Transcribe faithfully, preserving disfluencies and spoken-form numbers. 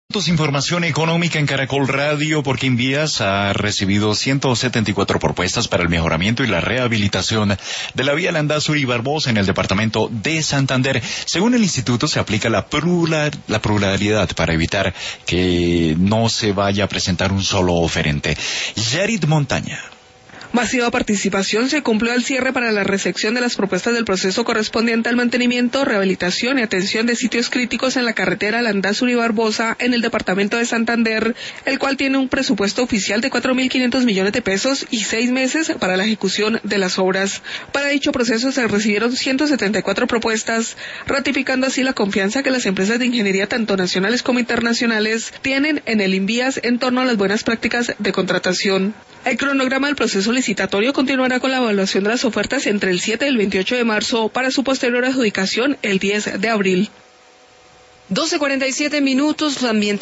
Información económica en Caracol Radio, porque Invías ha recibido ciento setenta y cuatro propuestas para el mejoramiento y la rehabilitación de la vía Landazuri Barbosa en el departamento de Santander. Según el instituto, se aplica la, plura, la pluralidad para evitar que no se vaya a presentar un solo oferente. Yarit Montaña. Masiva participación se cumplió al cierre para la recepción de las propuestas del proceso correspondiente al mantenimiento, rehabilitación y atención de sitios críticos en la carretera Landazuri Barbosa en el departamento de Santander, el cual tiene un presupuesto oficial de cuatro mil quinientos millones de pesos y seis meses para la ejecución de las obras. Para dicho proceso se recibieron ciento setenta y cuatro propuestas, ratificando así la confianza que las empresas de ingeniería tanto nacionales como internacionales tienen en el Invías en torno a las buenas prácticas de contratación. El cronograma del proceso licitatorio continuará con la evaluación de las ofertas entre el siete y el veintiocho de marzo para su posterior adjudicación el diez de abril. doce cuarenta y siete minutos, ambiente.